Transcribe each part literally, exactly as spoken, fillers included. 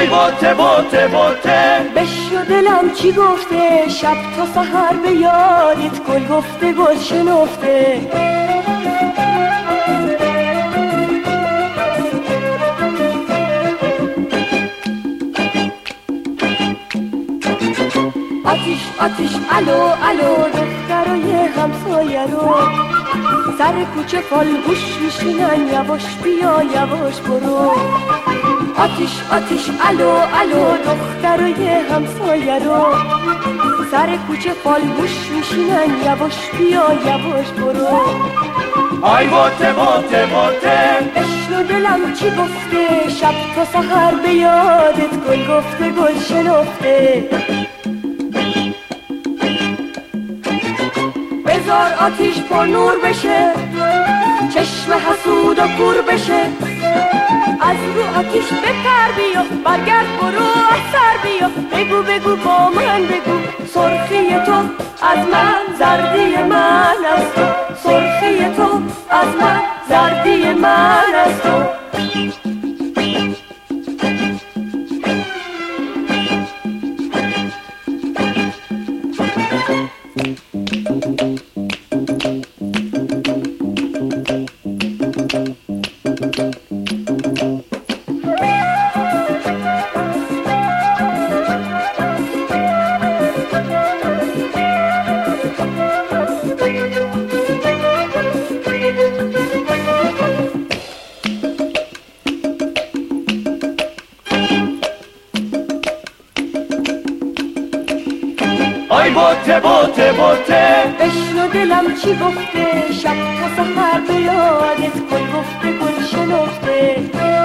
بوته بوته بوته بشنو دلم چی گفته، شب تا سحر به یادت گل گفته گل شنفته. آتیش آتیش الو الو دخترای همسایه رو سر کوچه فالگوش میشینن، یواش بیا یواش برو. آتیش آتیش الو الو دخترای همسایه رو سر کوچه فالگوش میشینن، یواش بیا یواش برو. آی بوته بوته بوته بشنو دلم چی گفته، شب تا سحر به یادت گل گفته گل شنفته. بذار آتیش پر نور بشه، چشم حسود و کور بشه. از رو آتیش بپر بیا، برگرد برو از سر بیا. بگو بگو با من بگو، سرخی تو از من زردی من از تو. سرخی تو از من زردی من از تو. آی بوته بوته بوته بشنو دلم چی گفته، شب تا سحر به یادت گل گفته گل شنفته.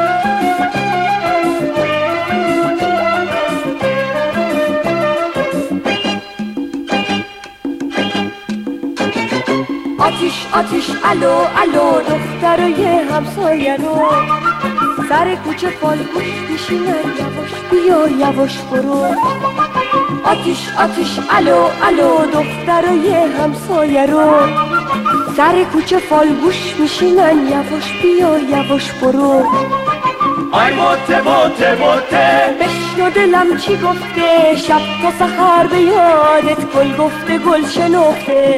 آتیش آتیش الو الو دخترای همسایه رو سر کوچه فالگوش میشینن، یواش بیا یواش برو. آتیش آتیش الو الو دخترای همسایه رو سر کوچه فالگوش میشینن، یواش بیا یواش برو. آی بوته بوته بوته بشنو دلم چی گفته، شب تا سحر به یادت گل گفته گل شنفته.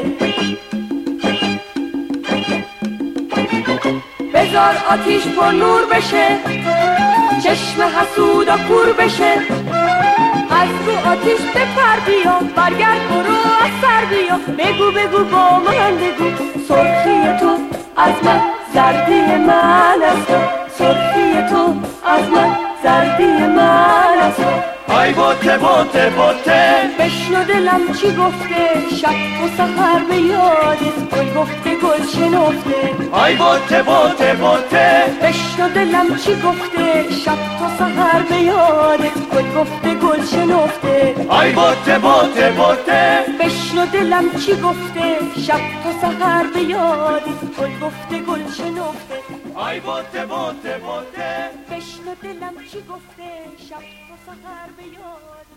بذار آتیش پر نور بشه، چشم حسود و کور بشه. از رو آتیش بپر بیا، برگرد برو از سر بیا. بگو بگو با من بگو، سرخی تو از من زردی من از تو. سرخی تو از من زردی من از تو. آی بوته بوته بوته بشنو دلم چی گفته، شب تا سحر به یادت گل گفته گل شنفته. آی بوته بوته بوته بشنو دلم چی گفته، شب تا سحر به یادت گل گفته گل شنفته. آی بوته بوته بوته بشنو دلم چی گفته، شب تا سحر به یادت گل گفته گل شنفته. آی بوته بوته بوته بشنو دلم چی گفته، شب تا سحر به یادت